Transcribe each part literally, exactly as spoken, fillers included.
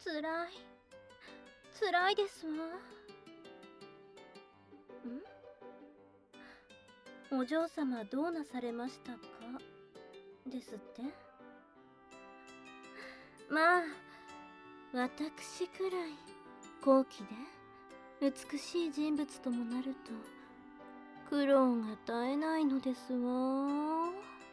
つらいつらいですわ。ん？お嬢様どうなされましたかですって。まあ私くらい高貴で美しい人物ともなると苦労が絶えないのですわ。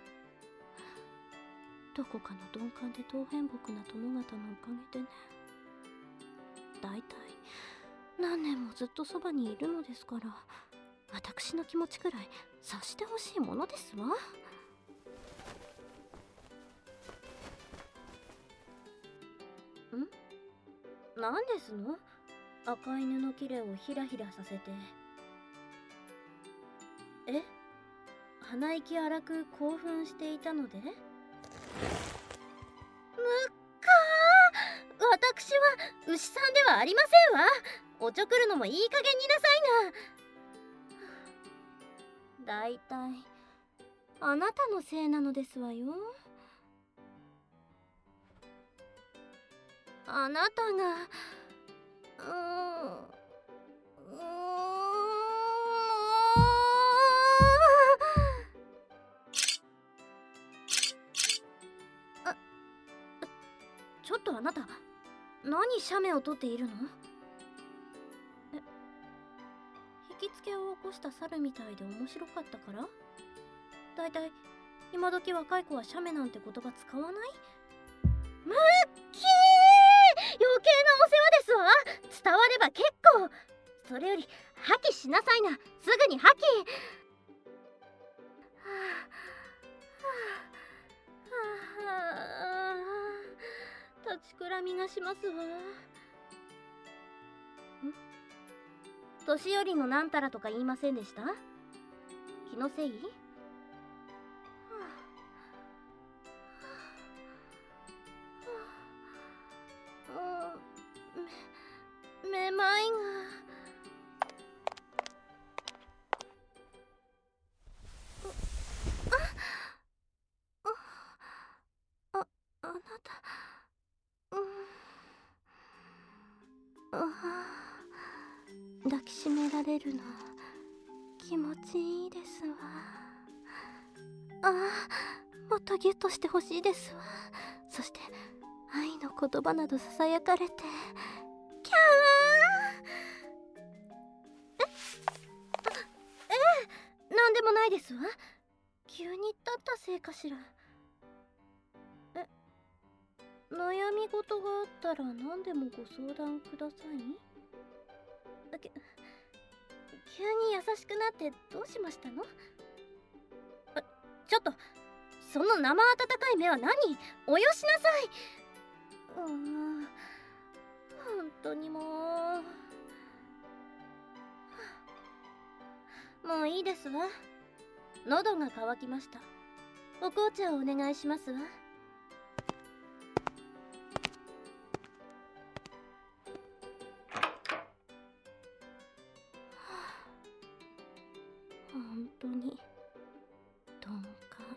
どこかの鈍感で当変木な殿方のおかげでね。だいたい何年もずっとそばにいるのですから、私の気持ちくらい察してほしいものですわ。ん？何ですの？赤い布切れをひらひらさせて。え？鼻息荒く興奮していたので？むっかー、私は牛さんではありませんわ。おちょくるのもいい加減になさいな。だいたいあなたのせいなのですわよ。あなたがうーんうーんあ、ちょっとあなた何写メを撮っているの？え、引きつけを起こした猿みたいで面白かったから？だいたい今時若い子は写メなんて言葉使わない？ムッキー、余計なお世話ですわ。伝われば結構。それより破棄しなさいな。すぐに破棄。はあはあはあ、立ちくらみがしますわ。ん？年寄りのなんたらとか言いませんでした？気のせい？め、めまいが。あ、あ、あなた、うん、あ、抱きしめられるの気持ちいいですわ。あ、もっとギュッとしてほしいですわ。そして愛の言葉などささやかれて、キャー。え、あ、ええ、なんでもないですわ。急に立ったせいかしら。え、悩み事があったら何でもご相談ください。け、急に優しくなってどうしましたの？あ、ちょっとその生温かい目は何？およしなさい。うーん、本当にもうもういいですわ。喉が渇きました。お紅茶をお願いしますわ。本当に鈍感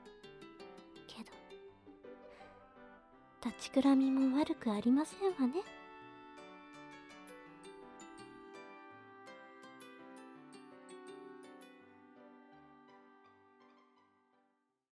けど立ちくらみも悪くありませんわね。